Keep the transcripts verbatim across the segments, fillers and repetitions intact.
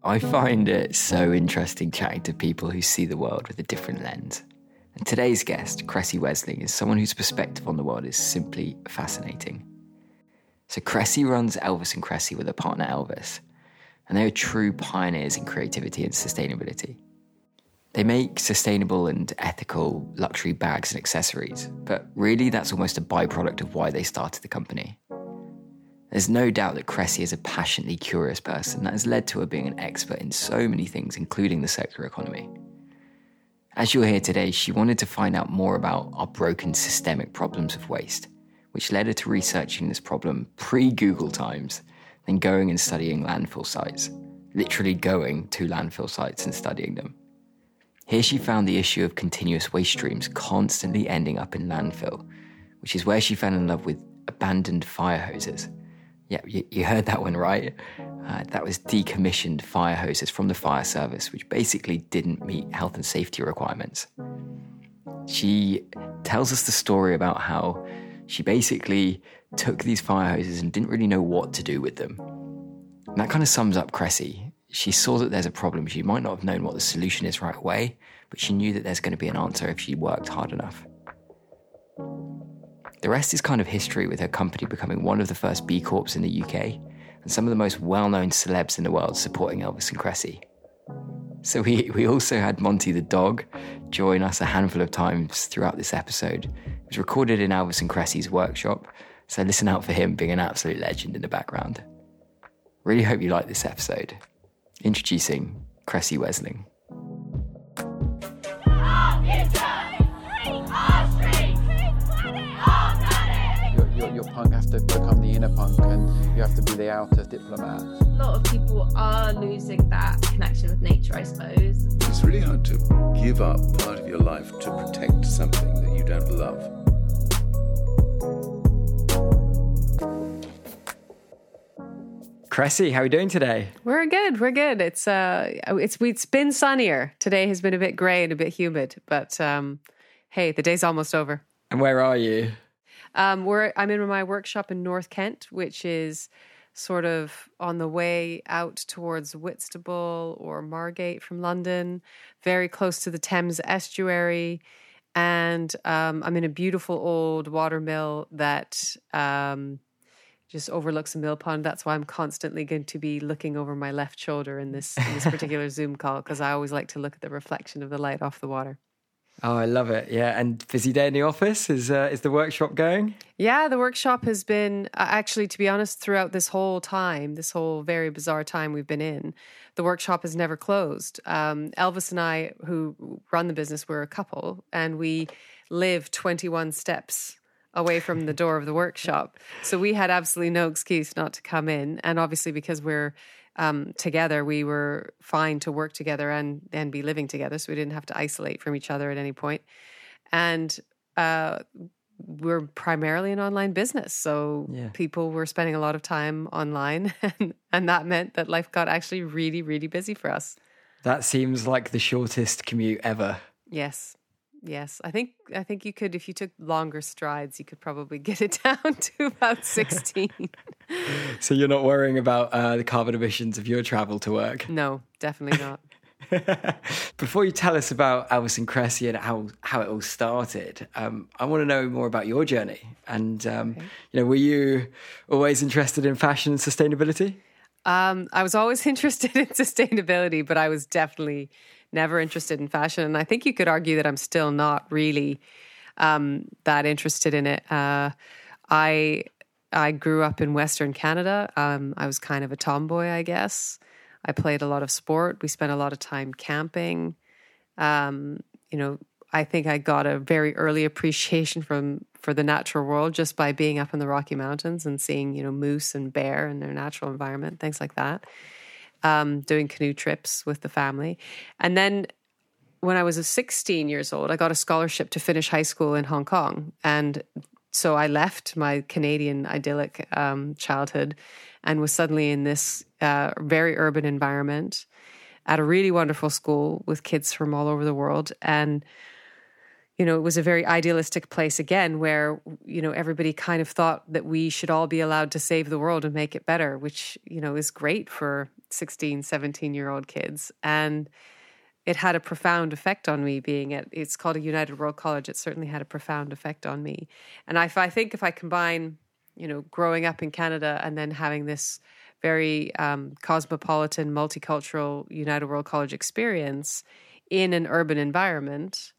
I find it so interesting chatting to people who see the world with a different lens. And today's guest, Cressy Wesling, is someone whose perspective on the world is simply fascinating. So Cressy runs Elvis and Cressy with her partner Elvis, and they are true pioneers in creativity and sustainability. They make sustainable and ethical luxury bags and accessories, but really that's almost a byproduct of why they started the company. There's no doubt that Cressy is a passionately curious person that has led to her being an expert in so many things, including the circular economy. As you'll hear today, she wanted to find out more about our broken systemic problems of waste, which led her to researching this problem pre-Google times, then going and studying landfill sites, literally going to landfill sites and studying them. Here she found the issue of continuous waste streams constantly ending up in landfill, which is where she fell in love with abandoned fire hoses. Yeah, you, you heard that one right. Uh, that was decommissioned fire hoses from the fire service, which basically didn't meet health and safety requirements. She tells us the story about how she basically took these fire hoses and didn't really know what to do with them. And that kind of sums up Cressy. She saw that there's a problem. She might not have known what the solution is right away, but she knew that there's going to be an answer if she worked hard enough. The rest is kind of history, with her company becoming one of the first B Corps in the U K and some of the most well-known celebs in the world supporting Elvis and Cressy. So we, we also had Monty the dog join us a handful of times throughout this episode. It was recorded in Elvis and Cressy's workshop, so listen out for him being an absolute legend in the background. Really hope you like this episode. Introducing Cressy Wesling. Your punk has to become the inner punk, and you have to be the outer diplomat. A lot of people are losing that connection with nature, I suppose. It's really hard to give up part of your life to protect something that you don't love. Cressy, how are you doing today? We're good. We're good. It's uh, it's it's been sunnier. Today has been a bit grey and a bit humid, but um, hey, the day's almost over. And where are you? Um, we're I'm in my workshop in North Kent, which is sort of on the way out towards Whitstable or Margate from London, very close to the Thames estuary. And um, I'm in a beautiful old water mill that um, just overlooks a mill pond. That's why I'm constantly going to be looking over my left shoulder in this, in this particular Zoom call, because I always like to look at the reflection of the light off the water. Oh, I love it. Yeah. And busy day in the office. Is uh, is the workshop going? Yeah, the workshop has been, uh, actually, to be honest, throughout this whole time, this whole very bizarre time we've been in, the workshop has never closed. Um, Elvis and I, who run the business, we're a couple, and we live twenty-one steps away from the door of the workshop. So we had absolutely no excuse not to come in. And obviously, because we're Um, together, we were fine to work together and, and be living together, so we didn't have to isolate from each other at any point. And uh, we're primarily an online business, so yeah. People were spending a lot of time online, and, and that meant that life got actually really, really busy for us. That seems like the shortest commute ever. Yes. Yes, I think I think you could, if you took longer strides, you could probably get it down to about sixteen. So you're not worrying about uh, the carbon emissions of your travel to work? No, definitely not. Before you tell us about Elvis and Cressy and how, how it all started, um, I want to know more about your journey. And, um, okay. you know, were you always interested in fashion and sustainability? Um, I was always interested in sustainability, but I was definitely never interested in fashion. And I think you could argue that I'm still not really um, that interested in it. Uh, I I grew up in Western Canada. Um, I was kind of a tomboy, I guess. I played a lot of sport. We spent a lot of time camping. Um, you know, I think I got a very early appreciation from for the natural world just by being up in the Rocky Mountains and seeing, you know, moose and bear in their natural environment, things like that. Um, doing canoe trips with the family. And then when I was sixteen years old, I got a scholarship to finish high school in Hong Kong. And so I left my Canadian idyllic um, childhood and was suddenly in this uh, very urban environment at a really wonderful school with kids from all over the world. And, you know, it was a very idealistic place again where, you know, everybody kind of thought that we should all be allowed to save the world and make it better, which, you know, is great for sixteen, seventeen year old kids. And it had a profound effect on me being at, it's called a United World College. It certainly had a profound effect on me. And if I think if I combine, you know, growing up in Canada and then having this very um, cosmopolitan, multicultural United World College experience in an urban environment,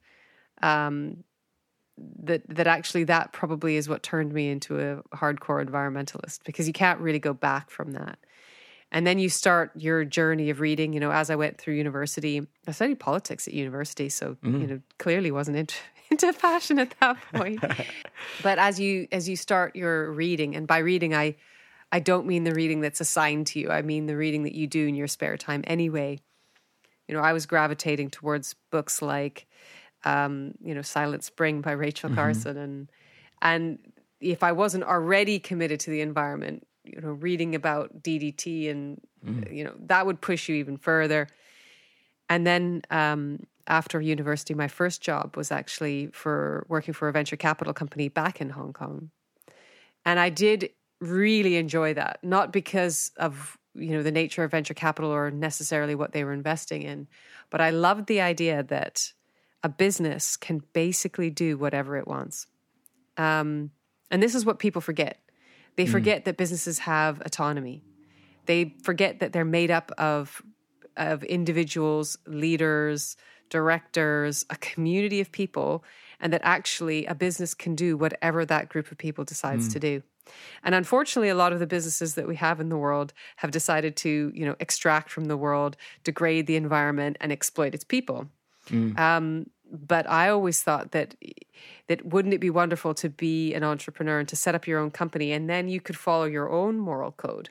um, that that actually that probably is what turned me into a hardcore environmentalist, because you can't really go back from that. And then you start your journey of reading. You know, as I went through university, I studied politics at university, so mm. you know, clearly wasn't into, into fashion at that point. But as you as you start your reading, and by reading, I I don't mean the reading that's assigned to you. I mean the reading that you do in your spare time anyway. You know, I was gravitating towards books like, um, you know, Silent Spring by Rachel mm-hmm. Carson, and and if I wasn't already committed to the environment, you know, reading about D D T and, mm. you know, that would push you even further. And then um, after university, my first job was actually for working for a venture capital company back in Hong Kong. And I did really enjoy that, not because of, you know, the nature of venture capital or necessarily what they were investing in, but I loved the idea that a business can basically do whatever it wants. Um, and this is what people forget. They forget mm. that businesses have autonomy. They forget that they're made up of of individuals, leaders, directors, a community of people, and that actually a business can do whatever that group of people decides mm. to do. And unfortunately, a lot of the businesses that we have in the world have decided to, you know, extract from the world, degrade the environment, and exploit its people. Mm. Um, but I always thought that that wouldn't it be wonderful to be an entrepreneur and to set up your own company, and then you could follow your own moral code.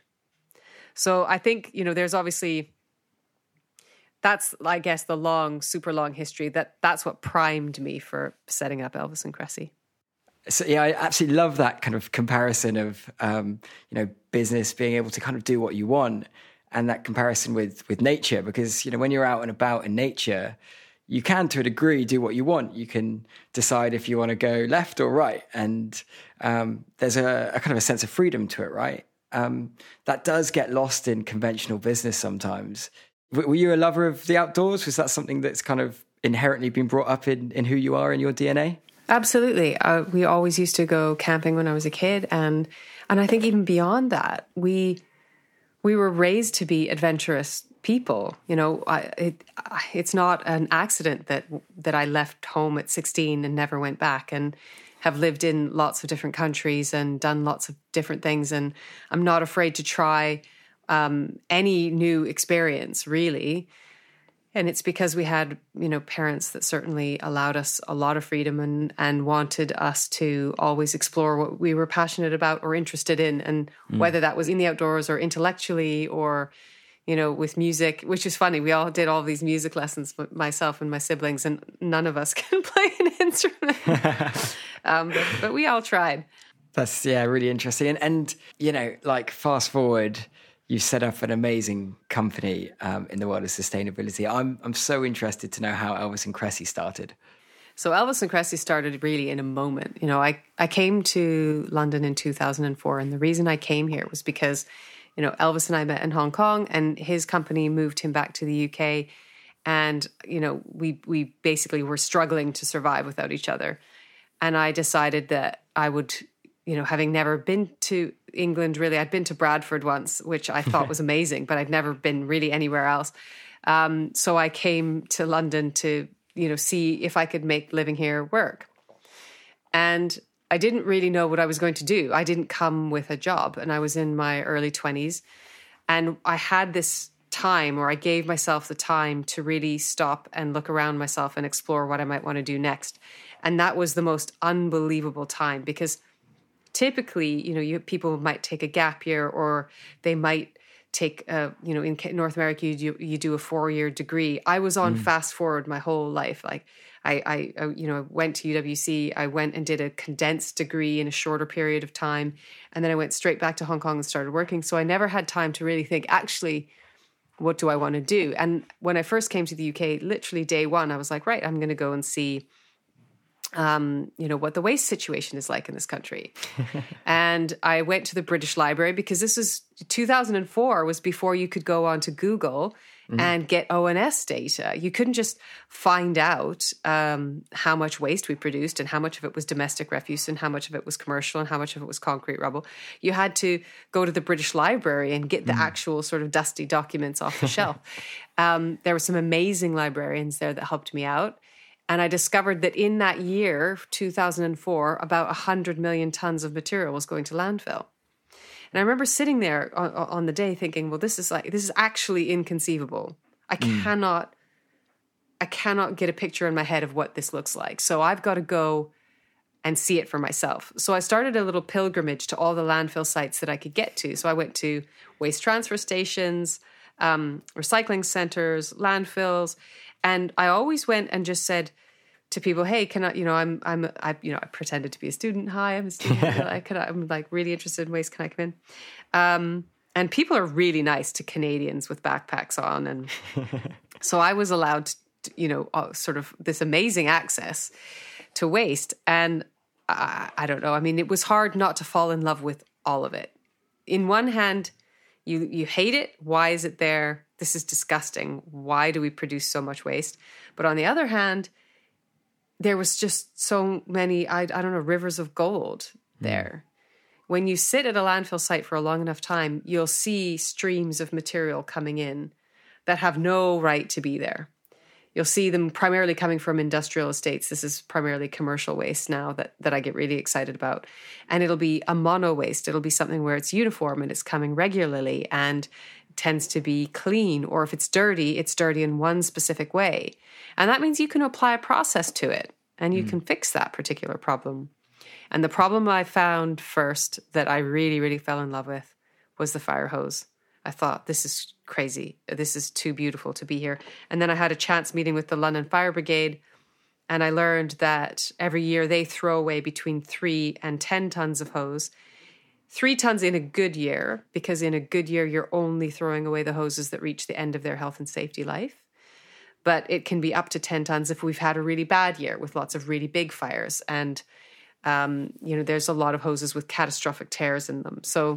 So I think, you know, there's obviously, that's, I guess, the long, super long history. That that's what primed me for setting up Elvis and Cressy. So yeah, I absolutely love that kind of comparison of, um, you know, business being able to kind of do what you want, and that comparison with with nature, because, you know, when you're out and about in nature, you can, to a degree, do what you want. You can decide if you want to go left or right. And um, there's a, a kind of a sense of freedom to it, right? Um, that does get lost in conventional business sometimes. W- were you a lover of the outdoors? Was that something that's kind of inherently been brought up in, in who you are, in your D N A? Absolutely. Uh, we always used to go camping when I was a kid. And and I think even beyond that, we we were raised to be adventurous people. You know, I, it, it's not an accident that that I left home at sixteen and never went back, and have lived in lots of different countries and done lots of different things. And I'm not afraid to try um, any new experience, really. And it's because we had, you know, parents that certainly allowed us a lot of freedom and, and wanted us to always explore what we were passionate about or interested in. And mm. whether that was in the outdoors or intellectually or, you know, with music, which is funny. We all did all these music lessons, myself and my siblings, and none of us can play an instrument. um, but, but we all tried. That's, yeah, really interesting. And, and, you know, like fast forward, you've set up an amazing company um, in the world of sustainability. I'm I'm so interested to know how Elvis and Cressy started. So Elvis and Cressy started really in a moment. You know, I, I came to London in two thousand four, and the reason I came here was because, you know, Elvis and I met in Hong Kong, and his company moved him back to the U K. And, you know, we we basically were struggling to survive without each other. And I decided that I would, you know, having never been to England, really, I'd been to Bradford once, which I thought was amazing, but I'd never been really anywhere else. Um, so I came to London to, you know, see if I could make living here work. And I didn't really know what I was going to do. I didn't come with a job, and I was in my early twenties. And I had this time, or I gave myself the time to really stop and look around myself and explore what I might want to do next. And that was the most unbelievable time, because typically, you know, you, people might take a gap year, or they might take, a, you know, in North America, you do, you do a four-year degree. I was on mm. fast forward my whole life. Like I, I, you know, went to U W C. I went and did a condensed degree in a shorter period of time. And then I went straight back to Hong Kong and started working. So I never had time to really think, actually, what do I want to do? And when I first came to the U K, literally day one, I was like, right, I'm going to go and see um, you know, what the waste situation is like in this country. And I went to the British Library because this was two thousand four, was before you could go onto Google mm. and get O N S data. You couldn't just find out um, how much waste we produced and how much of it was domestic refuse and how much of it was commercial and how much of it was concrete rubble. You had to go to the British Library and get the mm. actual sort of dusty documents off the shelf. Um, there were some amazing librarians there that helped me out. And I discovered that in that year, two thousand four, about one hundred million tons of material was going to landfill. And I remember sitting there on, on the day thinking, well, this is like, this is actually inconceivable. I mm. cannot, I cannot get a picture in my head of what this looks like. So I've got to go and see it for myself. So I started a little pilgrimage to all the landfill sites that I could get to. So I went to waste transfer stations, um, recycling centers, landfills. And I always went and just said to people, hey, can I, you know, I'm, I'm, I, you know, I pretended to be a student. Hi, I'm a student. I can, I'm like really interested in waste. Can I come in? Um, and people are really nice to Canadians with backpacks on. And so I was allowed, to, you know, uh, sort of this amazing access to waste. And I, I don't know. I mean, it was hard not to fall in love with all of it. In one hand, you, you hate it. Why is it there? This is disgusting. Why do we produce so much waste? But on the other hand, there was just so many, I, I don't know, rivers of gold there. Mm. When you sit at a landfill site for a long enough time, you'll see streams of material coming in that have no right to be there. You'll see them primarily coming from industrial estates. This is primarily commercial waste now that, that I get really excited about. And it'll be a mono waste. It'll be something where it's uniform and it's coming regularly and tends to be clean, or if it's dirty, it's dirty in one specific way. And that means you can apply a process to it and you mm. can fix that particular problem. And the problem I found first that I really, really fell in love with was the fire hose. I thought, this is crazy. This is too beautiful to be here. And then I had a chance meeting with the London Fire Brigade, and I learned that every year they throw away between three and ten tons of hose. Three tons in a good year, because in a good year, you're only throwing away the hoses that reach the end of their health and safety life. But it can be up to ten tons if we've had a really bad year with lots of really big fires. And, um, you know, there's a lot of hoses with catastrophic tears in them. So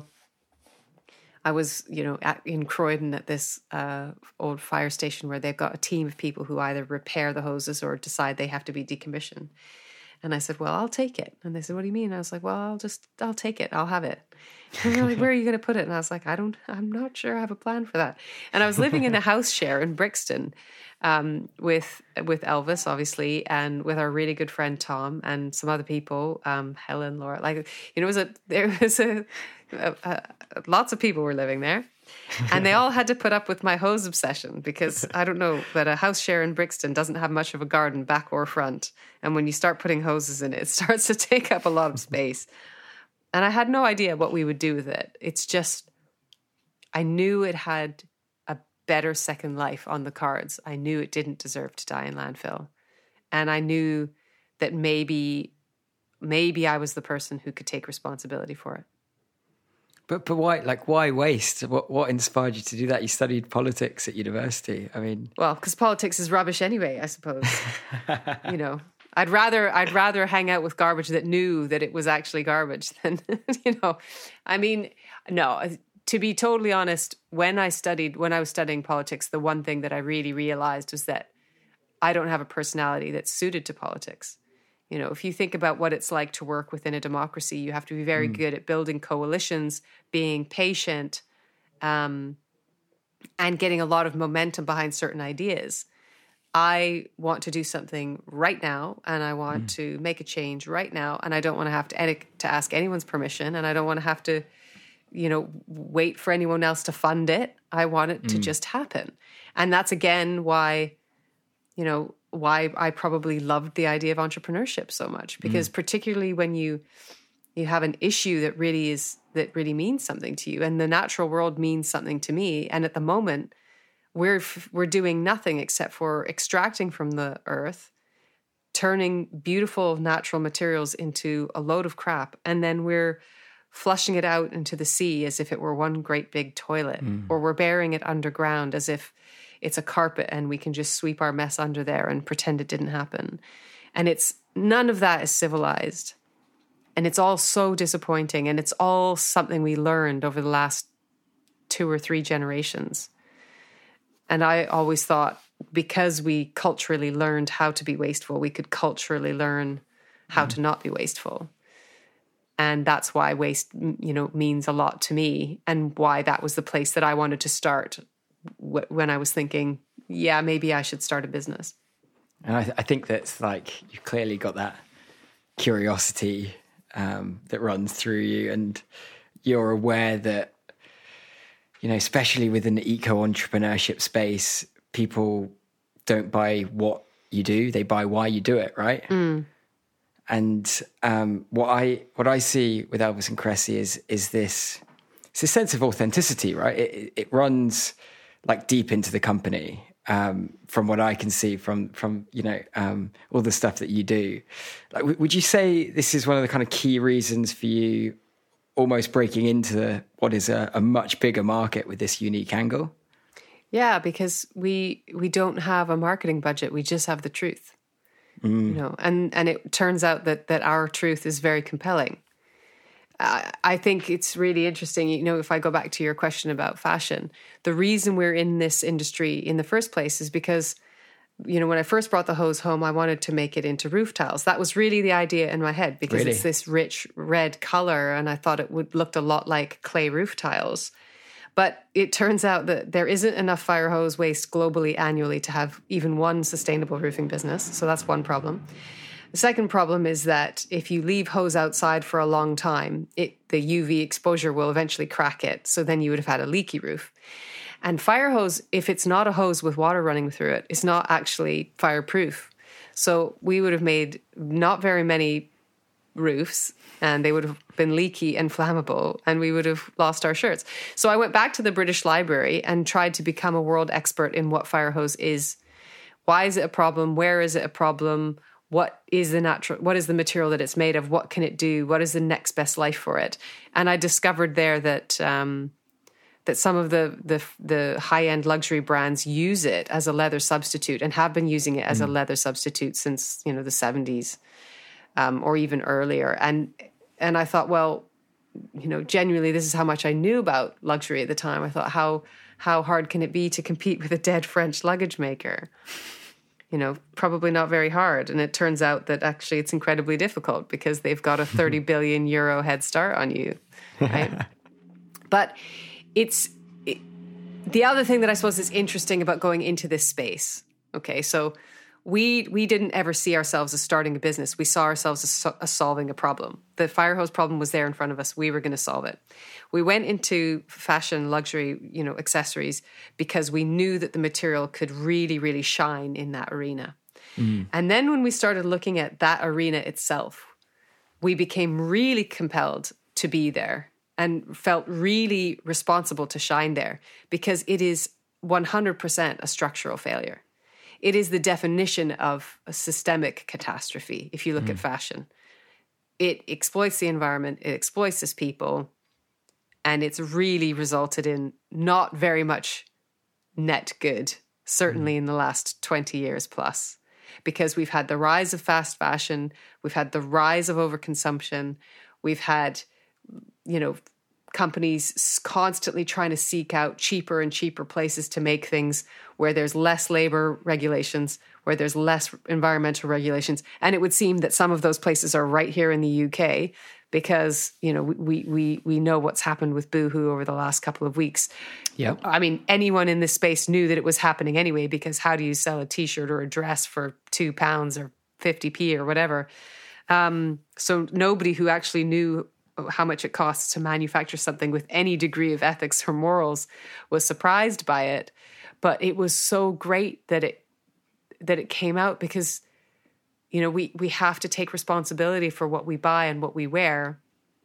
I was, you know, at, in Croydon at this uh, old fire station where they've got a team of people who either repair the hoses or decide they have to be decommissioned. And I said, well, I'll take it. And they said, what do you mean? I was like, well, I'll just, I'll take it. I'll have it. And they're like, where are you going to put it? And I was like, I don't, I'm not sure I have a plan for that. And I was living in a house share in Brixton um, with, with Elvis, obviously, and with our really good friend, Tom, and some other people, um, Helen, Laura, like, you know, it was a, there was a, a, a lots of people were living there. And they all had to put up with my hose obsession because I don't know, but a house share in Brixton doesn't have much of a garden, back or front. And when you start putting hoses in it, it starts to take up a lot of space. And I had no idea what we would do with it. It's just, I knew it had a better second life on the cards. I knew it didn't deserve to die in landfill. And I knew that maybe, maybe I was the person who could take responsibility for it. But but why, like, why waste? What what inspired you to do that? You studied politics at university. I mean, well, because politics is rubbish anyway, I suppose. You know, I'd rather I'd rather hang out with garbage that knew that it was actually garbage than, you know. I mean, no. To be totally honest, when I studied when I was studying politics, the one thing that I really realized was that I don't have a personality that's suited to politics. You know, if you think about what it's like to work within a democracy, you have to be very mm. good at building coalitions, being patient, um, and getting a lot of momentum behind certain ideas. I want to do something right now, and I want mm. to make a change right now, and I don't want to have to, ed- to ask anyone's permission, and I don't want to have to, you know, wait for anyone else to fund it. I want it mm. to just happen. And that's, again, why, you know, why I probably loved the idea of entrepreneurship so much, because mm. particularly when you you have an issue that really is that really means something to you, and the natural world means something to me, and at the moment we're we're doing nothing except for extracting from the earth, turning beautiful natural materials into a load of crap, and then we're flushing it out into the sea as if it were one great big toilet, mm. or we're burying it underground as if it's a carpet and we can just sweep our mess under there and pretend it didn't happen. And it's none of that is civilized. And it's all so disappointing. And it's all something we learned over the last two or three generations. And I always thought, because we culturally learned how to be wasteful, we could culturally learn how mm. to not be wasteful. And that's why waste, you know, means a lot to me, and why that was the place that I wanted to start w- when I was thinking, yeah, maybe I should start a business. And I, th- I think that's like, you've clearly got that curiosity um, that runs through you, and you're aware that, you know, especially within the eco-entrepreneurship space, people don't buy what you do, they buy why you do it, right? Mm. And um, what I what I see with Elvis and Cressy is is this it's a sense of authenticity, right? It, it runs like deep into the company, um, from what I can see from from you know um, all the stuff that you do. Like, w- would you say this is one of the kind of key reasons for you almost breaking into what is a, a much bigger market with this unique angle? Yeah, because we we don't have a marketing budget; we just have the truth. Mm. You know, and, and it turns out that that our truth is very compelling. I, I think it's really interesting. You know, if I go back to your question about fashion, the reason we're in this industry in the first place is because, you know, when I first brought the hose home, I wanted to make it into roof tiles. That was really the idea in my head, because really? It's this rich red color, and I thought it would looked a lot like clay roof tiles. But it turns out that there isn't enough fire hose waste globally annually to have even one sustainable roofing business. So that's one problem. The second problem is that if you leave hose outside for a long time, it, the U V exposure will eventually crack it. So then you would have had a leaky roof. And fire hose, if it's not a hose with water running through it, it's not actually fireproof. So we would have made not very many roofs, and they would have been leaky and flammable, and we would have lost our shirts. So I went back to the British Library and tried to become a world expert in what fire hose is. Why is it a problem? Where is it a problem? What is the natural, what is the material that it's made of? What can it do? What is the next best life for it? And I discovered there that um, that some of the, the the high-end luxury brands use it as a leather substitute, and have been using it as mm. a leather substitute since, you know, the seventies. Um, or even earlier. And and I thought, well, you know, genuinely, this is how much I knew about luxury at the time. I thought, how how hard can it be to compete with a dead French luggage maker? You know, probably not very hard. And it turns out that actually it's incredibly difficult, because they've got a thirty billion euro head start on you, right? But it's it, the other thing that I suppose is interesting about going into this space. Okay, so We we didn't ever see ourselves as starting a business. We saw ourselves as, so, as solving a problem. The fire hose problem was there in front of us. We were going to solve it. We went into fashion, luxury, you know, accessories, because we knew that the material could really, really shine in that arena. Mm. And then when we started looking at that arena itself, we became really compelled to be there, and felt really responsible to shine there, because it is one hundred percent a structural failure. It is the definition of a systemic catastrophe, if you look mm. at fashion. It exploits the environment, it exploits its people, and it's really resulted in not very much net good, certainly mm. in the last twenty years plus, because we've had the rise of fast fashion, we've had the rise of overconsumption, we've had, you know, companies constantly trying to seek out cheaper and cheaper places to make things, where there's less labor regulations, where there's less environmental regulations. And it would seem that some of those places are right here in the U K, because, you know, we we we know what's happened with Boohoo over the last couple of weeks. Yep. I mean, anyone in this space knew that it was happening anyway, because how do you sell a T-shirt or a dress for two pounds or fifty p or whatever? Um, so nobody who actually knew how much it costs to manufacture something with any degree of ethics or morals was surprised by it. But it was so great that it that it came out, because, you know, we we have to take responsibility for what we buy and what we wear,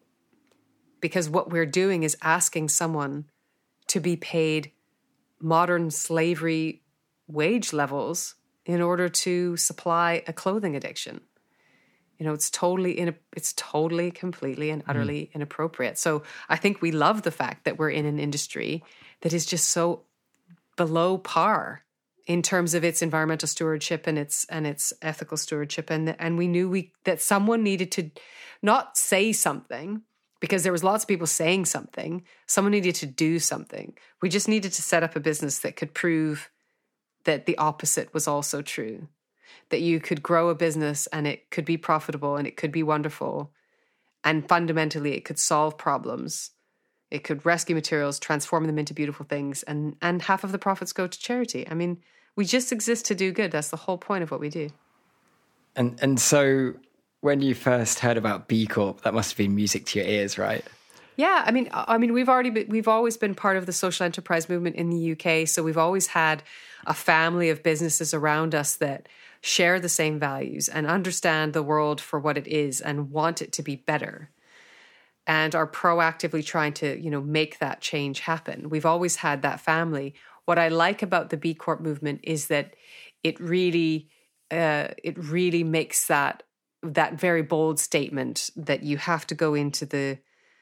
because what we're doing is asking someone to be paid modern slavery wage levels in order to supply a clothing addiction. You know, it's totally, in, it's totally, completely and utterly mm. inappropriate. So I think we love the fact that we're in an industry that is just so below par in terms of its environmental stewardship and its and its ethical stewardship. And, and we knew we that someone needed to not say something, because there was lots of people saying something. Someone needed to do something. We just needed to set up a business that could prove that the opposite was also true, that you could grow a business and it could be profitable and it could be wonderful. And fundamentally, it could solve problems. It could rescue materials, transform them into beautiful things, and, and half of the profits go to charity. I mean, we just exist to do good. That's the whole point of what we do. And and so when you first heard about B Corp, that must have been music to your ears, right? Yeah, I mean, I mean, we've already been, we've always been part of the social enterprise movement in the U K. So we've always had a family of businesses around us that share the same values and understand the world for what it is and want it to be better, and are proactively trying to, you know, make that change happen. We've always had that family. What I like about the B Corp movement is that it really, uh, it really makes that that very bold statement that you have to go into the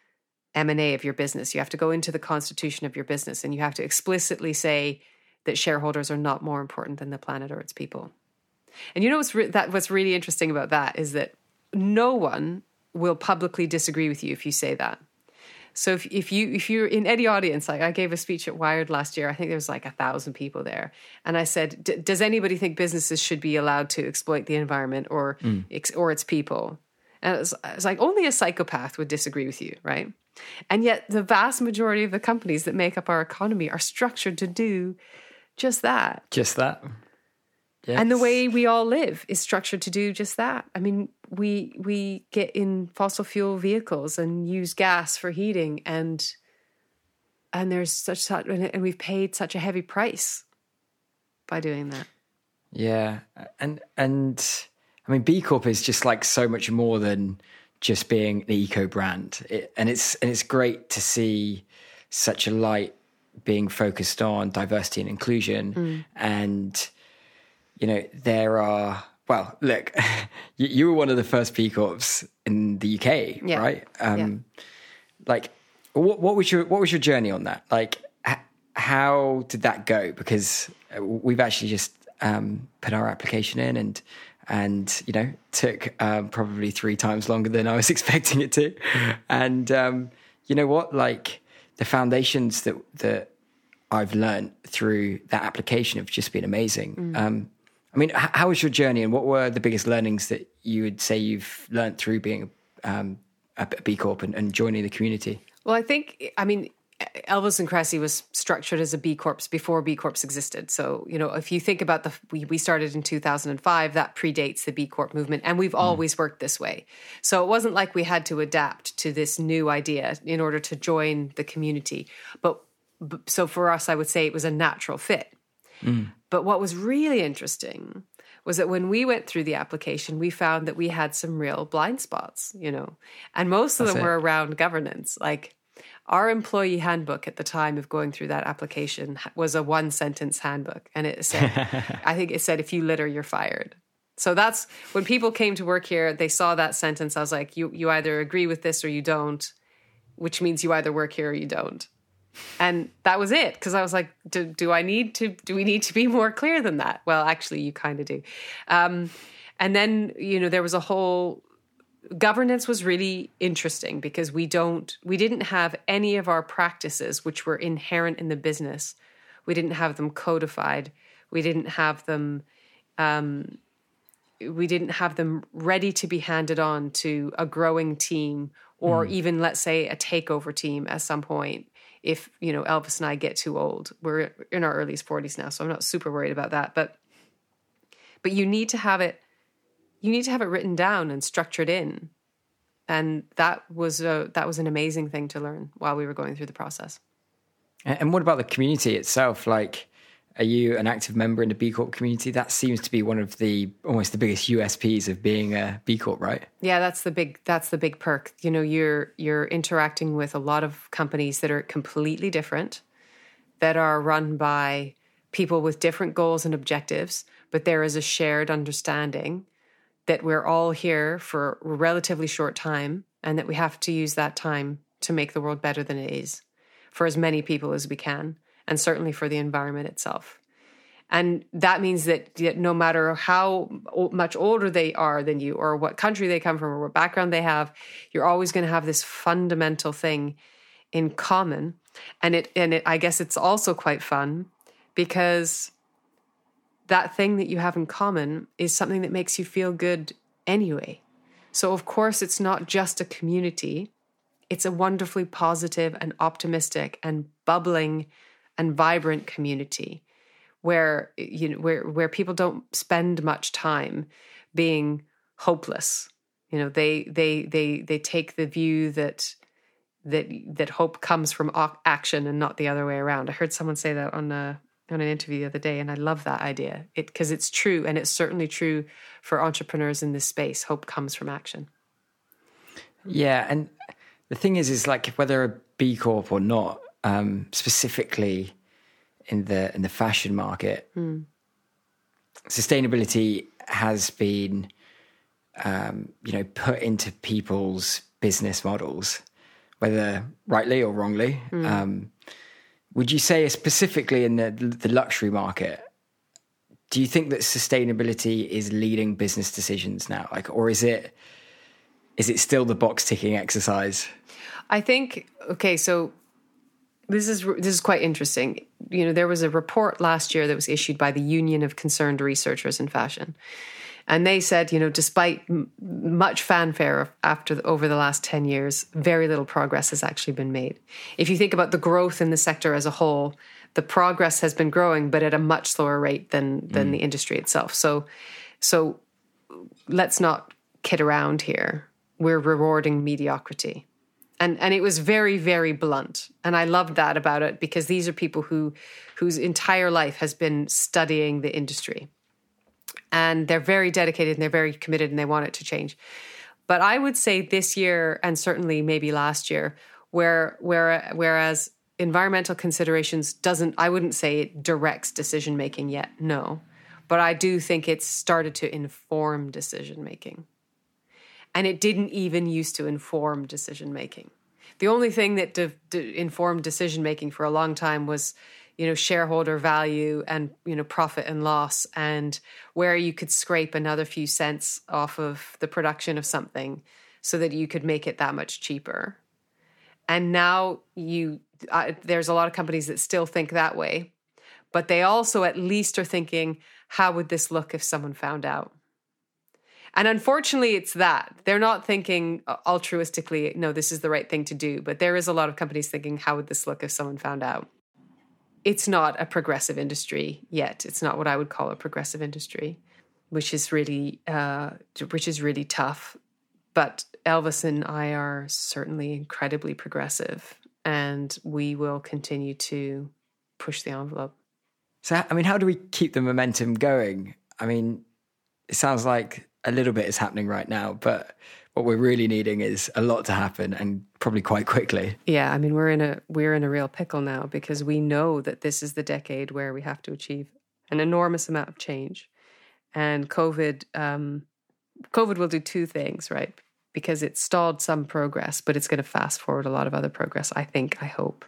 M and A of your business. You have to go into the constitution of your business, and you have to explicitly say that shareholders are not more important than the planet or its people. And you know what's re- that what's really interesting about that is that no one will publicly disagree with you if you say that. So if, if you if you're in any audience, like I gave a speech at Wired last year, I think there was like a thousand people there, and I said, does anybody think businesses should be allowed to exploit the environment or mm. ex- or its people? And it was, it was like only a psychopath would disagree with you, right? And yet the vast majority of the companies that make up our economy are structured to do just that. Just that. Yes. And the way we all live is structured to do just that. I mean, we we get in fossil fuel vehicles and use gas for heating, and and there's such and we've paid such a heavy price by doing that. Yeah, and and I mean, B Corp is just like so much more than just being an eco brand, it, and it's and it's great to see such a light being focused on diversity and inclusion, mm. and you know there are. Well, look, you, you were one of the first B Corps in the U K, yeah. right? Um, yeah. Like, what, what was your what was your journey on that? Like, h- how did that go? Because we've actually just um, put our application in, and and you know took um, probably three times longer than I was expecting it to. And um, you know what? Like, the foundations that that I've learned through that application have just been amazing. Mm. Um, I mean, how was your journey, and what were the biggest learnings that you would say you've learned through being um, a B Corp and, and joining the community? Well, I think, I mean, Elvis and Cressy was structured as a B Corp before B Corps existed. So, you know, if you think about the, we, we started in two thousand five, that predates the B Corp movement, and we've always mm. worked this way. So it wasn't like we had to adapt to this new idea in order to join the community. But, but so for us, I would say it was a natural fit. Mm. But what was really interesting was that when we went through the application, we found that we had some real blind spots, you know, and most of That's them it. were around governance. Like, our employee handbook at the time of going through that application was a one sentence handbook. And it said, I think it said, if you litter, you're fired. So that's when people came to work here, they saw that sentence. I was like, you, you either agree with this or you don't, which means you either work here or you don't. And that was it, because I was like, do, do I need to, do we need to be more clear than that? Well, actually, you kind of do. Um, and then, you know, there was a whole, governance was really interesting because we don't, we didn't have any of our practices, which were inherent in the business. We didn't have them codified. We didn't have them, um, we didn't have them ready to be handed on to a growing team or mm. even, let's say, a takeover team at some point. If, you know, Elvis and I get too old, we're in our early forties now, so I'm not super worried about that. But, but you need to have it, you need to have it written down and structured in, and that was a, that was an amazing thing to learn while we were going through the process. And what about the community itself? Like, are you an active member in the B Corp community? That seems to be one of the almost the biggest U S Ps of being a B Corp, right? Yeah, that's the big that's the big perk. You know, you're you're interacting with a lot of companies that are completely different, that are run by people with different goals and objectives, but there is a shared understanding that we're all here for a relatively short time, and that we have to use that time to make the world better than it is for as many people as we can. And certainly for the environment itself. And that means that, that no matter how much older they are than you, or what country they come from, or what background they have, you're always going to have this fundamental thing in common. And it, and it, I guess it's also quite fun because that thing that you have in common is something that makes you feel good anyway. So of course, it's not just a community. It's a wonderfully positive and optimistic and bubbling and vibrant community where, you know, where, where people don't spend much time being hopeless. You know, they, they, they, they take the view that, that, that hope comes from action and not the other way around. I heard someone say that on a, on an interview the other day, and I love that idea. It, because it's true, and it's certainly true for entrepreneurs in this space. Hope comes from action. Yeah, and the thing is, is like whether a B Corp or not, um, specifically in the in the fashion market, mm. sustainability has been, um, you know, put into people's business models, whether rightly or wrongly. Mm. Um, would you say, specifically in the the luxury market, do you think that sustainability is leading business decisions now, like, or is it is it still the box ticking exercise? I think, okay, so this is this is quite interesting. You know, there was a report last year that was issued by the Union of Concerned Researchers in Fashion. And they said, you know, despite m- much fanfare after the, over the last ten years, very little progress has actually been made. If you think about the growth in the sector as a whole, the progress has been growing, but at a much slower rate than than mm. the industry itself. So, so let's not kid around here. We're rewarding mediocrity. And and it was very, very blunt. And I loved that about it, because these are people who whose entire life has been studying the industry. And they're very dedicated and they're very committed and they want it to change. But I would say this year, and certainly maybe last year, where where whereas environmental considerations doesn't, I wouldn't say it directs decision making yet, no. But I do think it's started to inform decision making. And it didn't even used to inform decision making. The only thing that de- de- informed decision making for a long time was, you know, shareholder value and, you know, profit and loss, and where you could scrape another few cents off of the production of something so that you could make it that much cheaper. And now you, uh, there's a lot of companies that still think that way, but they also at least are thinking, how would this look if someone found out? And unfortunately, it's that. They're not thinking altruistically, no, this is the right thing to do. But there is a lot of companies thinking, how would this look if someone found out? It's not a progressive industry yet. It's not what I would call a progressive industry, which is really, uh, which is really tough. But Elvis and I are certainly incredibly progressive, and we will continue to push the envelope. So, I mean, how do we keep the momentum going? I mean, it sounds like a little bit is happening right now, but what we're really needing is a lot to happen, and probably quite quickly. Yeah, I mean, we're in a we're in a real pickle now, because we know that this is the decade where we have to achieve an enormous amount of change. And COVID, um, COVID will do two things, right? Because it stalled some progress, but it's going to fast forward a lot of other progress, I think, I hope.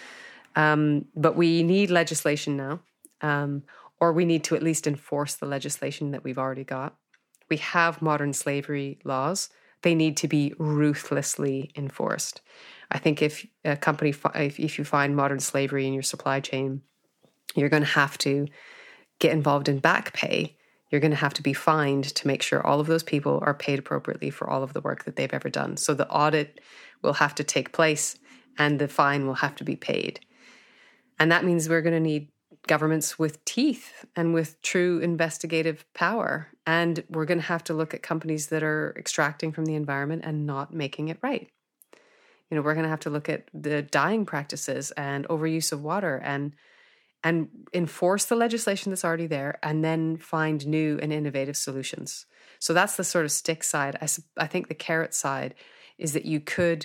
Um, but we need legislation now, um, or we need to at least enforce the legislation that we've already got. We have modern slavery laws. They need to be ruthlessly enforced. I think if a company, if, if you find modern slavery in your supply chain, you're going to have to get involved in back pay. You're going to have to be fined to make sure all of those people are paid appropriately for all of the work that they've ever done. So the audit will have to take place and the fine will have to be paid. And that means we're going to need governments with teeth and with true investigative power. And we're going to have to look at companies that are extracting from the environment and not making it right. You know, we're going to have to look at the dyeing practices and overuse of water and and enforce the legislation that's already there, and then find new and innovative solutions. So that's the sort of stick side. I, I think the carrot side is that you could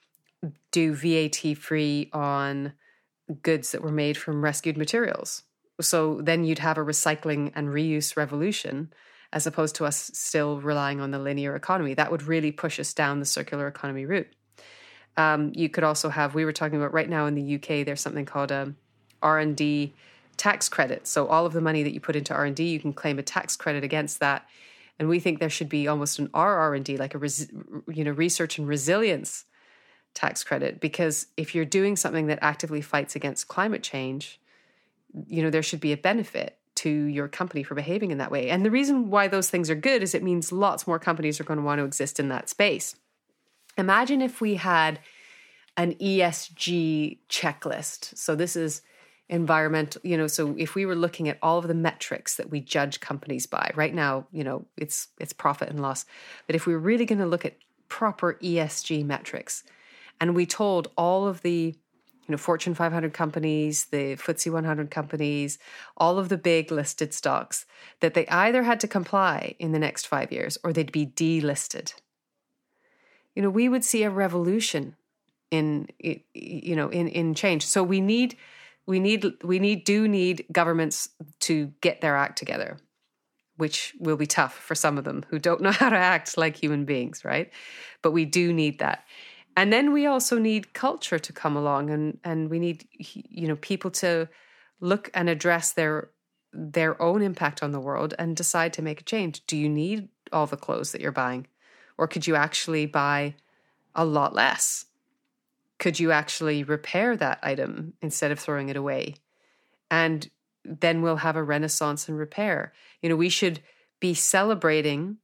do V A T-free on goods that were made from rescued materials. So then you'd have a recycling and reuse revolution, as opposed to us still relying on the linear economy. That would really push us down the circular economy route. Um, you could also have, we were talking about right now in the U K, there's something called a R and D tax credits. So all of the money that you put into R and D, you can claim a tax credit against that. And we think there should be almost an R R and D, like a res, you know research and resilience tax credit, because if you're doing something that actively fights against climate change, you know there should be a benefit to your company for behaving in that way. And the reason why those things are good is it means lots more companies are going to want to exist in that space. Imagine if we had an E S G checklist. So this is environmental, you know, so if we were looking at all of the metrics that we judge companies by right now, you know, it's it's profit and loss. But if we were really going to look at proper E S G metrics, and we told all of the, you know, Fortune five hundred companies, the F T S E one hundred companies, all of the big listed stocks, that they either had to comply in the next five years or they'd be delisted. You know, we would see a revolution in, you know, in, in change. So we need, we need, we need, do need governments to get their act together, which will be tough for some of them who don't know how to act like human beings, right? But we do need that. And then we also need culture to come along, and, and we need, you know, people to look and address their their own impact on the world and decide to make a change. Do you need all the clothes that you're buying? Or could you actually buy a lot less? Could you actually repair that item instead of throwing it away? And then we'll have a renaissance in repair. You know, we should be celebrating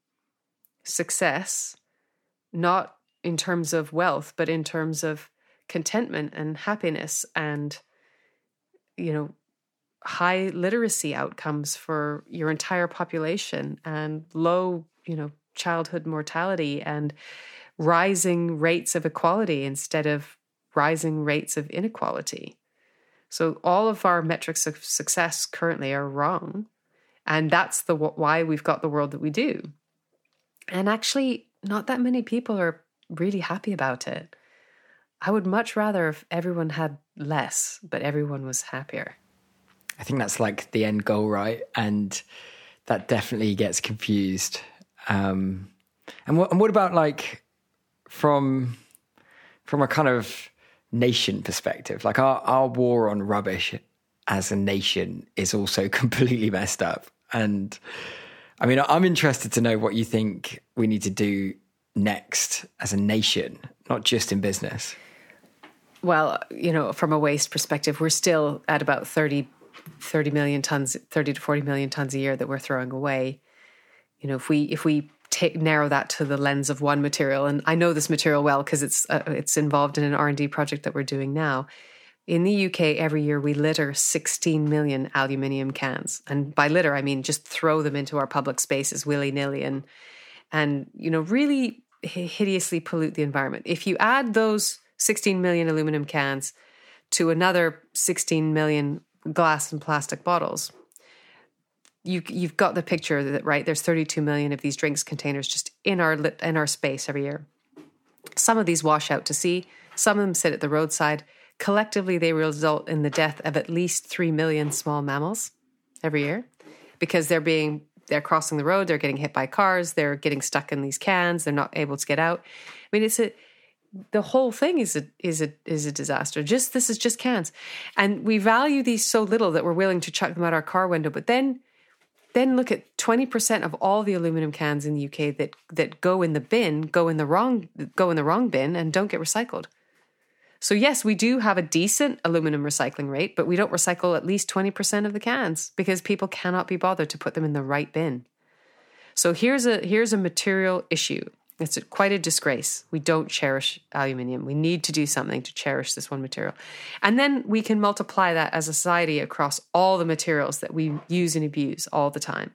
success, not in terms of wealth, but in terms of contentment and happiness and, you know, high literacy outcomes for your entire population and low, you know, childhood mortality and rising rates of equality instead of rising rates of inequality. So all of our metrics of success currently are wrong. And that's the why we've got the world that we do. And actually, not that many people are really happy about it. I would much rather if everyone had less, but everyone was happier. I think that's like the end goal, right? And that definitely gets confused. Um, and what and what about like from from a kind of nation perspective? Like our, our war on rubbish as a nation is also completely messed up. And I mean, I'm interested to know what you think we need to do next as a nation, not just in business. Well, you know, from a waste perspective, we're still at about thirty, thirty million tons, thirty to forty million tons a year that we're throwing away. You know, if we if we take, narrow that to the lens of one material, and I know this material well because it's uh, it's involved in an R and D project that we're doing now. In the U K, every year we litter sixteen million aluminium cans, and by litter I mean just throw them into our public spaces willy nilly, and and you know really hideously pollute the environment. If you add those sixteen million aluminum cans to another sixteen million glass and plastic bottles, you, you've got the picture that, right? There's thirty-two million of these drinks containers just in our in our space every year. Some of these wash out to sea. Some of them sit at the roadside. Collectively, they result in the death of at least three million small mammals every year because they're being they're crossing the road, they're getting hit by cars, they're getting stuck in these cans, they're not able to get out. I mean, it's a the whole thing is a is a is a disaster. Just this is just cans, and we value these so little that we're willing to chuck them out our car window. But then, then look at twenty percent of all the aluminum cans in the U K that that go in the bin, go in the wrong go in the wrong bin, and don't get recycled. So yes, we do have a decent aluminum recycling rate, but we don't recycle at least twenty percent of the cans because people cannot be bothered to put them in the right bin. So here's a here's a material issue. It's a, quite a disgrace. We don't cherish aluminium. We need to do something to cherish this one material. And then we can multiply that as a society across all the materials that we use and abuse all the time.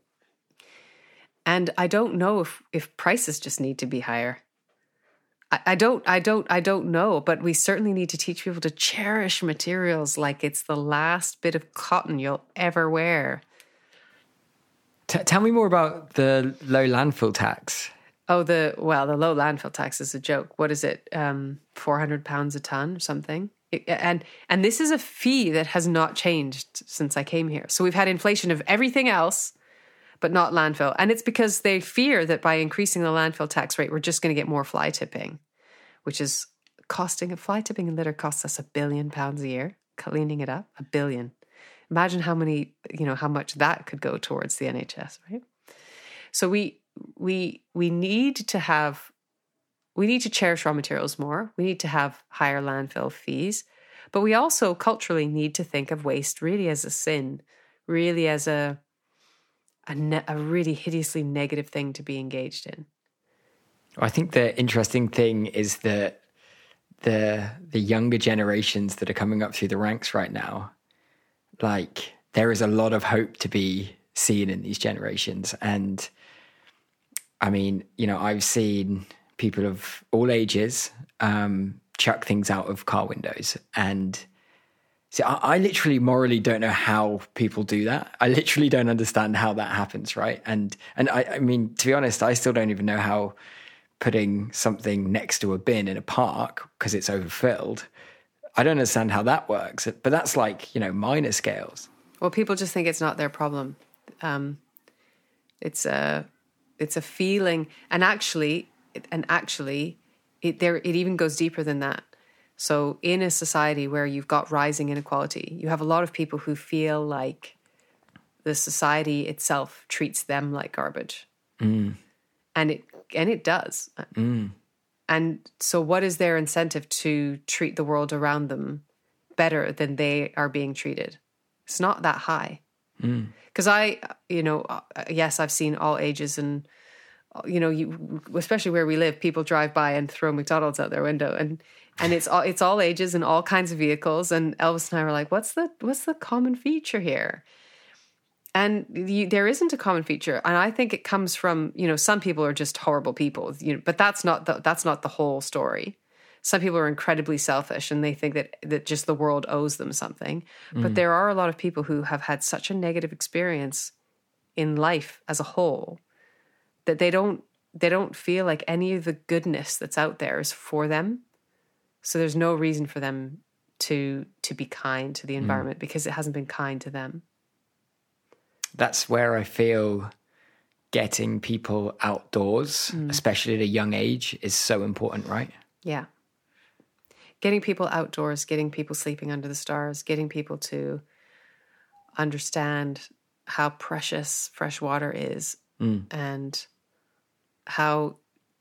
And I don't know if, if prices just need to be higher. I don't, I don't, I don't know, but we certainly need to teach people to cherish materials like it's the last bit of cotton you'll ever wear. T- tell me more about the low landfill tax. Oh, the, well, the low landfill tax is a joke. What is it? Um, four hundred pounds a ton or something. It, and, and this is a fee that has not changed since I came here. So we've had inflation of everything else, but not landfill. And it's because they fear that by increasing the landfill tax rate, we're just going to get more fly tipping, which is costing, fly tipping and litter costs us a billion pounds a year, cleaning it up, a billion. Imagine how many, you know, how much that could go towards the N H S, right? So we we we need to have, we need to cherish raw materials more. We need to have higher landfill fees. But we also culturally need to think of waste really as a sin, really as a a, ne- a really hideously negative thing to be engaged in. I think the interesting thing is that the the younger generations that are coming up through the ranks right now, like there is a lot of hope to be seen in these generations. And I mean, you know, I've seen people of all ages um, chuck things out of car windows. And see, I, I literally morally don't know how people do that. I literally don't understand how that happens, right? And and I, I mean, to be honest, I still don't even know how putting something next to a bin in a park because it's overfilled, I don't understand how that works. But that's like, you know, minor scales. Well, people just think it's not their problem. Um, it's a it's a feeling, and actually, and actually, it there it even goes deeper than that. So, in a society where you've got rising inequality, you have a lot of people who feel like the society itself treats them like garbage, mm. and it and it does. Mm. And so, what is their incentive to treat the world around them better than they are being treated? It's not that high. Because mm. I, you know, yes, I've seen all ages, and you know, you, especially where we live, people drive by and throw McDonald's out their window, and and it's all it's all ages and all kinds of vehicles. And Elvis and I were like, "What's the what's the common feature here?" And you, there isn't a common feature, and I think it comes from, you know, some people are just horrible people, you know, but that's not the that's not the whole story. Some people are incredibly selfish and they think that that just the world owes them something. Mm. But there are a lot of people who have had such a negative experience in life as a whole that they don't they don't feel like any of the goodness that's out there is for them. So there's no reason for them to to be kind to the environment mm. because it hasn't been kind to them. That's where I feel getting people outdoors, mm. especially at a young age, is so important, right? Yeah. Getting people outdoors, getting people sleeping under the stars, getting people to understand how precious fresh water is mm. and how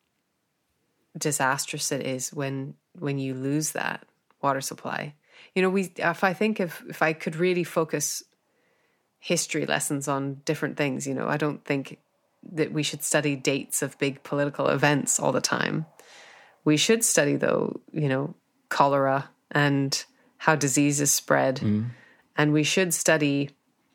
disastrous it is when when you lose that water supply. You know, we if I think of if I could really focus history lessons on different things, you know, I don't think that we should study dates of big political events all the time. We should study, though, you know, cholera and how diseases spread. Mm. And we should study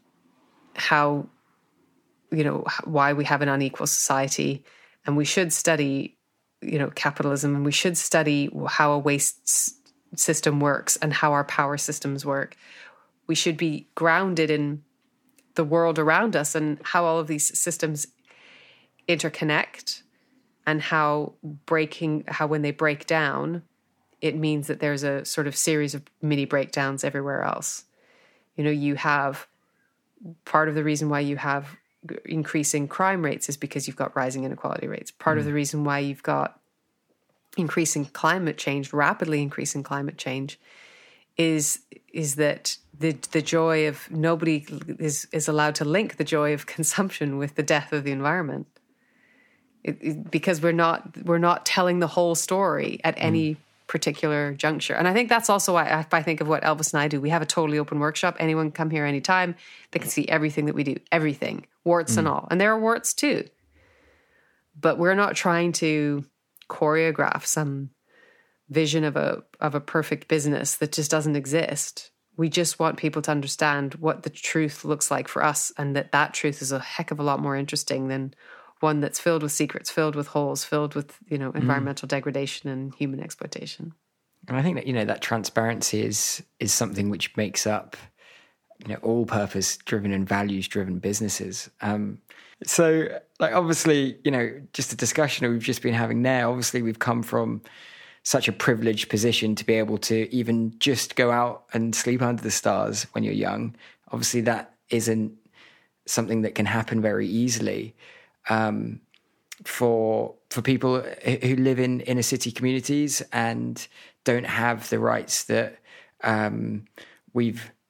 how, you know, why we have an unequal society. And we should study, you know, capitalism. And we should study how a waste system works and how our power systems work. We should be grounded in the world around us and how all of these systems interconnect, and how breaking, how when they break down, it means that there's a sort of series of mini breakdowns everywhere else. You know, you have part of the reason why you have increasing crime rates is because you've got rising inequality rates. Part mm. of the reason why you've got increasing climate change, rapidly increasing climate change, is is that the the joy of nobody is is allowed to link the joy of consumption with the death of the environment. It, it, because we're not we're not telling the whole story at any mm. particular juncture. And I think that's also why I, I think of what Elvis and I do. We have a totally open workshop. Anyone can come here anytime. They can see everything that we do, everything, warts mm. and all. And there are warts too. But we're not trying to choreograph some vision of a of a perfect business that just doesn't exist. We just want people to understand what the truth looks like for us, and that that truth is a heck of a lot more interesting than one that's filled with secrets, filled with holes, filled with, you know, environmental mm. degradation and human exploitation. And I think that, you know, that transparency is is something which makes up, you know, all purpose driven and values driven businesses. Um, so like, obviously, you know, just a discussion that we've just been having there, obviously we've come from such a privileged position to be able to even just go out and sleep under the stars when you're young. Obviously that isn't something that can happen very easily. Um, for for people who live in inner city communities and don't have the rights that um, we've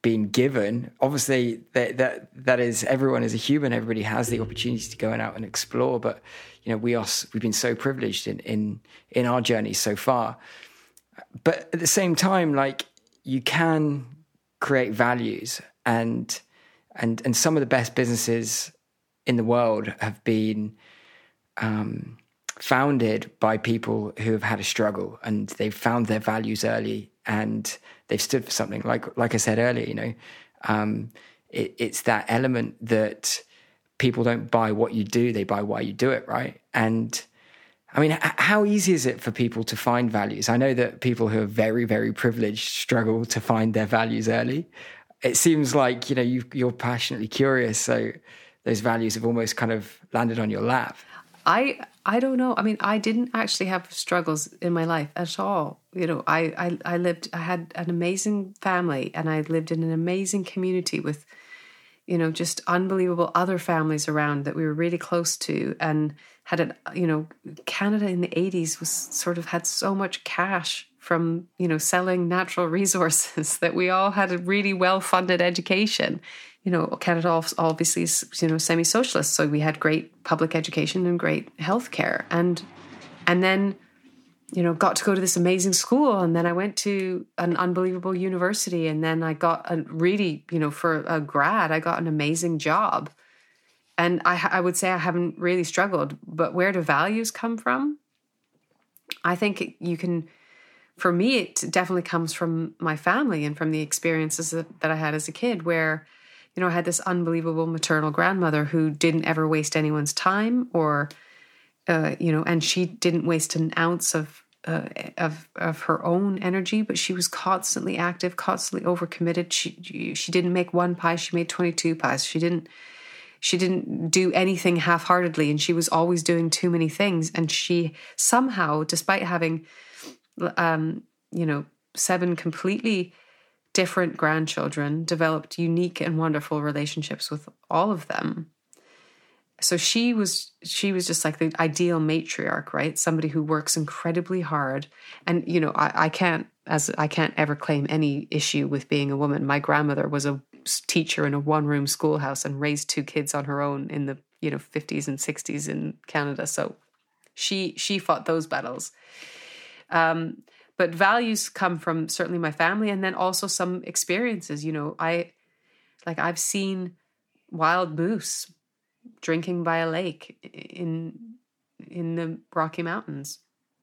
been given. Obviously, that that that is, everyone is a human. Everybody has the opportunity to go out and explore. But you know, we are we've been so privileged in in in our journey so far. But at the same time, like, you can create values, and and and some of the best businesses in the world have been um, founded by people who have had a struggle, and they've found their values early, and they've stood for something. Like like I said earlier, you know, um, it, it's that element that people don't buy what you do; they buy why you do it, right? And I mean, h- how easy is it for people to find values? I know that people who are very, very privileged struggle to find their values early. It seems like, you know, you, you're passionately curious, so those values have almost kind of landed on your lap. I I don't know. I mean, I didn't actually have struggles in my life at all. You know, I, I, I lived, I had an amazing family, and I lived in an amazing community with, you know, just unbelievable other families around that we were really close to, and had an, you know, Canada in the eighties was sort of had so much cash from, you know, selling natural resources that we all had a really well-funded education. You know, Canada obviously is, you know, semi-socialist, so we had great public education and great healthcare, and and then, you know, got to go to this amazing school, and then I went to an unbelievable university, and then I got a really, you know, for a grad, I got an amazing job, and I, I would say I haven't really struggled. But where do values come from? I think you can. For me, it definitely comes from my family and from the experiences that, that I had as a kid, where, you know, I had this unbelievable maternal grandmother who didn't ever waste anyone's time, or, uh, you know, and she didn't waste an ounce of, uh, of of her own energy, but she was constantly active, constantly overcommitted. She she didn't make one pie; she made twenty-two pies. She didn't she didn't do anything half-heartedly, and she was always doing too many things. And she somehow, despite having, um, you know, seven completely different grandchildren, developed unique and wonderful relationships with all of them. So she was she was just like the ideal matriarch, right? Somebody who works incredibly hard. And, you know, I, I can't as I can't ever claim any issue with being a woman. My grandmother was a teacher in a one-room schoolhouse and raised two kids on her own in the, you know, fifties and sixties in Canada. So she she fought those battles. Um, but values come from certainly my family, and then also some experiences. You know, I like I've seen wild moose drinking by a lake in in the Rocky Mountains,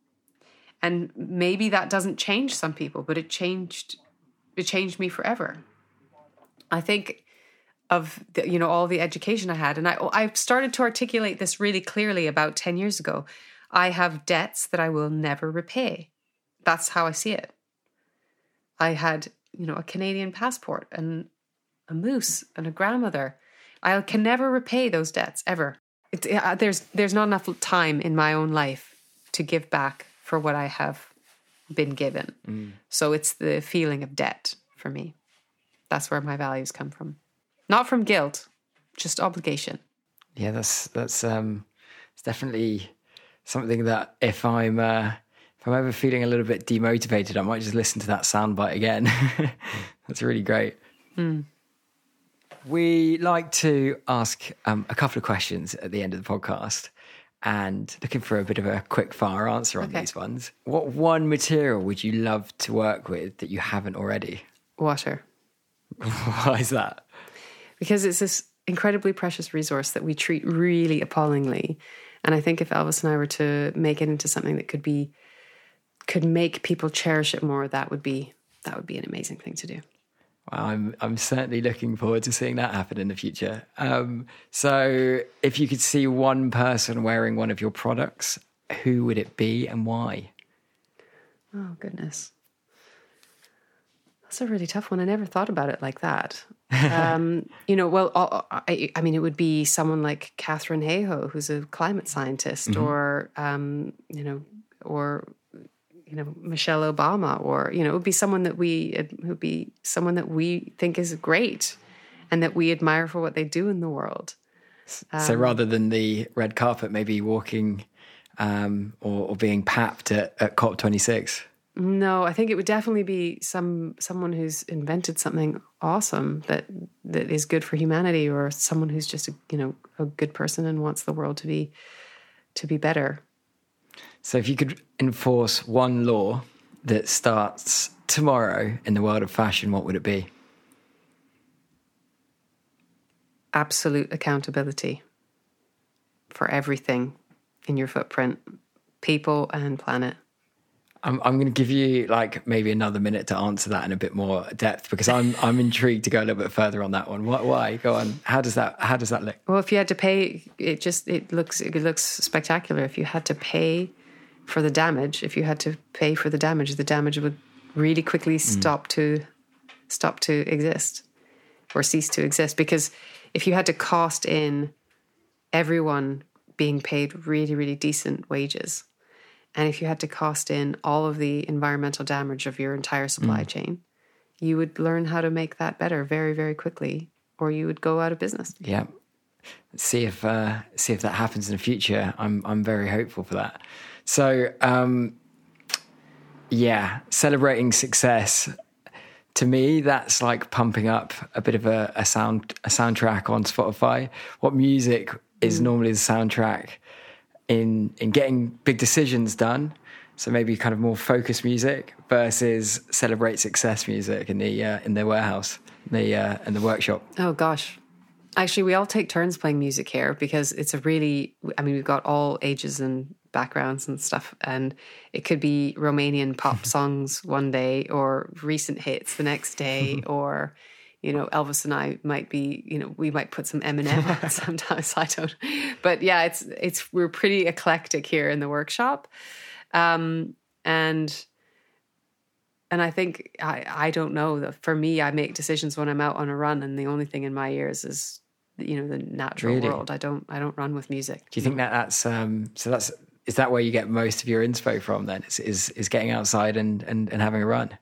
and maybe that doesn't change some people, but it changed it changed me forever. I think of the, you know, all the education I had, and I I started to articulate this really clearly about ten years ago. I have debts that I will never repay. That's how I see it. I had, you know, a Canadian passport and a moose and a grandmother. I can never repay those debts ever. It, uh, there's there's not enough time in my own life to give back for what I have been given. Mm. So it's the feeling of debt for me. That's where my values come from. Not from guilt, just obligation. Yeah, that's that's um, it's definitely something that if I'm uh, if I'm ever feeling a little bit demotivated, I might just listen to that soundbite again. That's really great. Mm. We like to ask um, a couple of questions at the end of the podcast, and looking for a bit of a quick fire answer on okay. these ones. What one material would you love to work with that you haven't already? Water. Why is that? Because it's this incredibly precious resource that we treat really appallingly. And I think if Elvis and I were to make it into something that could be, could make people cherish it more, that would be that would be an amazing thing to do. Well, I'm I'm certainly looking forward to seeing that happen in the future. Um, so, if you could see one person wearing one of your products, who would it be and why? Oh goodness, that's a really tough one. I never thought about it like that. Um, you know, well, I, I mean, it would be someone like Katharine Hayhoe, who's a climate scientist, mm-hmm. or um, you know, or you know, Michelle Obama, or you know, it would be someone that we it would be someone that we think is great, and that we admire for what they do in the world. Um, so rather than the red carpet, maybe walking um, or, or being papped at, at COP twenty-six. No, I think it would definitely be some someone who's invented something awesome that that is good for humanity, or someone who's just a, you know, a good person and wants the world to be to be better. So if you could enforce one law that starts tomorrow in the world of fashion, what would it be? Absolute accountability for everything in your footprint, people and planet. I'm, I'm going to give you like maybe another minute to answer that in a bit more depth, because I'm I'm intrigued to go a little bit further on that one. Why? why? Go on. How does that How does that look? Well, if you had to pay, it just it looks it looks spectacular. If you had to pay for the damage, if you had to pay for the damage, the damage would really quickly stop mm. to stop to exist or cease to exist. Because if you had to cost in everyone being paid really really decent wages, and if you had to cost in all of the environmental damage of your entire supply mm. chain, you would learn how to make that better very, very quickly, or you would go out of business. Yeah. See if uh, see if that happens in the future. I'm I'm very hopeful for that. So, um, yeah, celebrating success. To me, that's like pumping up a bit of a, a sound a soundtrack on Spotify. What music is mm. normally the soundtrack in in getting big decisions done? So maybe kind of more focused music versus celebrate success music in the uh, in the warehouse, the uh, in the workshop. Oh gosh, actually, we all take turns playing music here because it's a really. I mean, we've got all ages and backgrounds and stuff, and it could be Romanian pop songs one day, or recent hits the next day, or. You know, Elvis and I might be, you know, we might put some Eminem on sometimes. I don't, but yeah, it's, it's, we're pretty eclectic here in the workshop. Um, and, and I think, I, I don't know that for me, I make decisions when I'm out on a run, and the only thing in my ears is, you know, the natural really? world. I don't, I don't run with music. Do you think that that's, um, so that's, is that where you get most of your inspo from then? Is, is, is getting outside and, and, and having a run?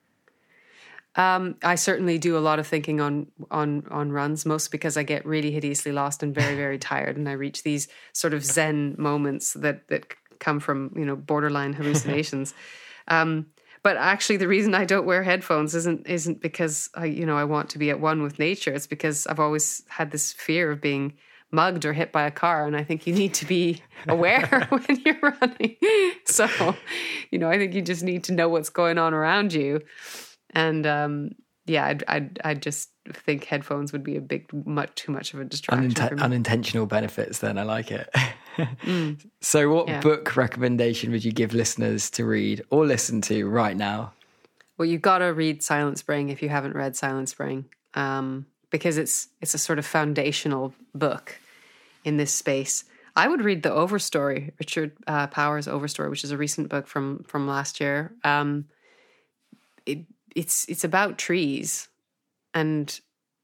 Um, I certainly do a lot of thinking on on on runs, mostly because I get really hideously lost and very, very tired, and I reach these sort of Zen moments that that come from, you know, borderline hallucinations. um, but actually, the reason I don't wear headphones isn't isn't because I you know I want to be at one with nature. It's because I've always had this fear of being mugged or hit by a car, and I think you need to be aware when you're running. So, you know, I think you just need to know what's going on around you. And um, yeah, I'd, I'd, I'd just think headphones would be a big, much too much of a distraction. Unint- for me. Unintentional benefits, then I like it. mm. So, what yeah. book recommendation would you give listeners to read or listen to right now? Well, you've got to read Silent Spring if you haven't read Silent Spring, um, because it's it's a sort of foundational book in this space. I would read The Overstory, Richard uh, Powers' Overstory, which is a recent book from from last year. Um, it It's it's about trees, and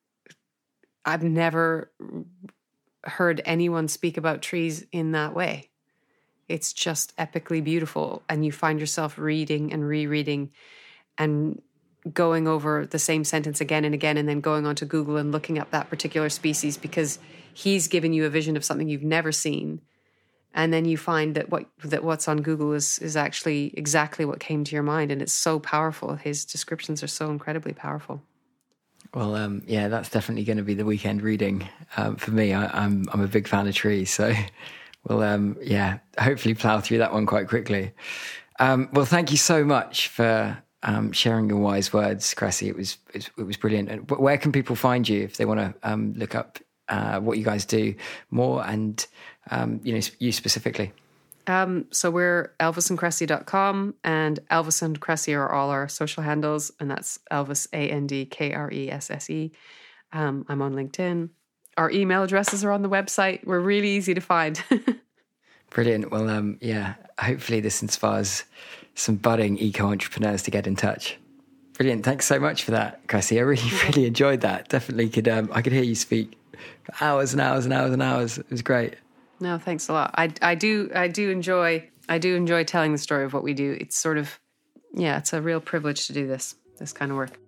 I've never heard anyone speak about trees in that way. It's just epically beautiful, and you find yourself reading and rereading and going over the same sentence again and again, and then going onto Google and looking up that particular species because he's given you a vision of something you've never seen. And then you find that what that what's on Google is is actually exactly what came to your mind, and it's so powerful. His descriptions are so incredibly powerful. Well, um, yeah, that's definitely going to be the weekend reading um, for me. I, I'm I'm a big fan of trees, so we'll um, yeah, hopefully plow through that one quite quickly. Um, well, thank you so much for um, sharing your wise words, Cressy. It was it, it was brilliant. And where can people find you if they want to um, look up uh, what you guys do more and Um, you know, you specifically? Um, so we're elvis and cressy dot com, and Elvis and Cressy are all our social handles, and that's Elvis, A N D K R E S S E. Um, I'm on LinkedIn. Our email addresses are on the website. We're really easy to find. Brilliant. Well, um, yeah, hopefully this inspires some budding eco-entrepreneurs to get in touch. Brilliant. Thanks so much for that, Cressy. I really, really enjoyed that. Definitely could, um, I could hear you speak for hours and hours and hours and hours. It was great. No, thanks a lot. I, I do I do enjoy I do enjoy telling the story of what we do. It's sort of, yeah, it's a real privilege to do this this kind of work.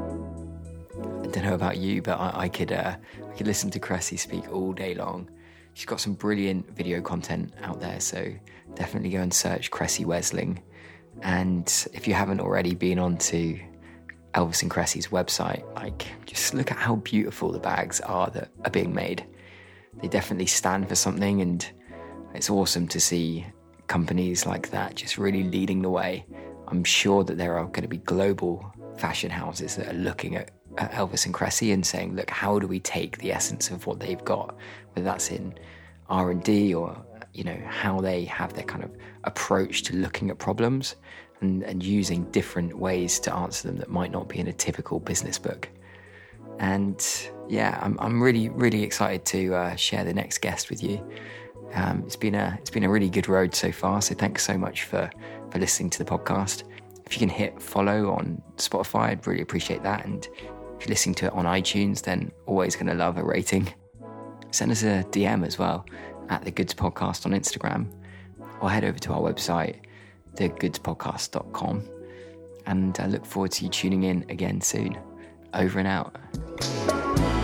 I don't know about you, but I, I could uh, I could listen to Cressy speak all day long. she's got some brilliant video content out there, so definitely go and search Cressy Wesling. And if you haven't already been onto Elvis and Cressy's website, like, just look at how beautiful the bags are that are being made. They definitely stand for something, and it's awesome to see companies like that just really leading the way. I'm sure that there are going to be global fashion houses that are looking at, at Elvis and Cressy and saying, look, how do we take the essence of what they've got, whether that's in R and D or, you know, how they have their kind of approach to looking at problems and, and using different ways to answer them that might not be in a typical business book. And yeah, I'm I'm really, really excited to uh, share the next guest with you. Um, it's been a it's been a really good road so far. So thanks so much for, for listening to the podcast. If you can hit follow on Spotify, I'd really appreciate that. And if you're listening to it on iTunes, then always going to love a rating. Send us a D M as well at The Goods Podcast on Instagram, or head over to our website, the goods podcast dot com. And I look forward to you tuning in again soon. Over and out.